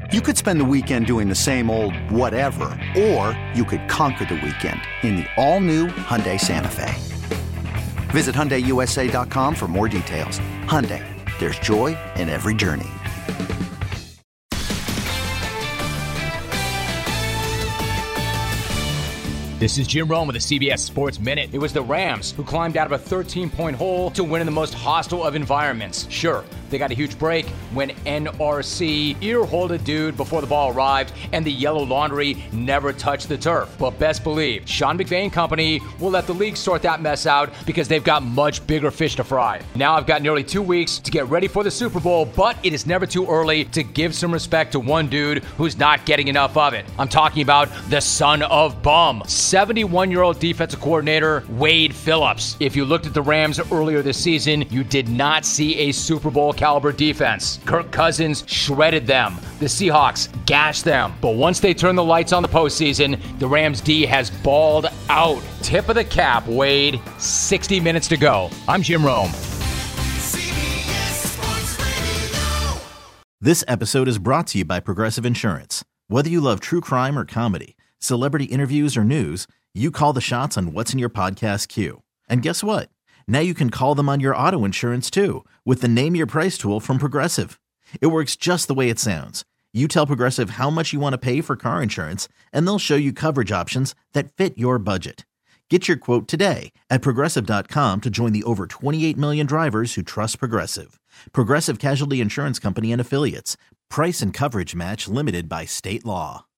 You could spend the weekend doing the same old whatever, or you could conquer the weekend in the all-new Hyundai Santa Fe. Visit HyundaiUSA.com for more details. Hyundai, there's joy in every journey. This is Jim Rome with the CBS Sports Minute. It was the Rams who climbed out of a 13-point hole to win in the most hostile of environments. Sure, they got a huge break when NRC ear-holed a dude before the ball arrived and the yellow laundry never touched the turf. But best believe, Sean McVay and company will let the league sort that mess out because they've got much bigger fish to fry. Now I've got nearly 2 weeks to get ready for the Super Bowl, but it is never too early to give some respect to one dude who's not getting enough of it. I'm talking about the son of bum, 71-year-old defensive coordinator Wade Phillips. If you looked at the Rams earlier this season, you did not see a Super Bowl caliber defense. Kirk Cousins shredded them. The Seahawks gashed them. But once they turn the lights on the postseason, the Rams D has balled out. Tip of the cap, Wade. 60 minutes to go. I'm Jim Rome. This episode is brought to you by Progressive Insurance. Whether you love true crime or comedy, celebrity interviews or news, you call the shots on what's in your podcast queue. And guess what? Now you can call them on your auto insurance too with the Name Your Price tool from Progressive. It works just the way it sounds. You tell Progressive how much you want to pay for car insurance, and they'll show you coverage options that fit your budget. Get your quote today at Progressive.com to join the over 28 million drivers who trust Progressive. Progressive Casualty Insurance Company and Affiliates. Price and coverage match limited by state law.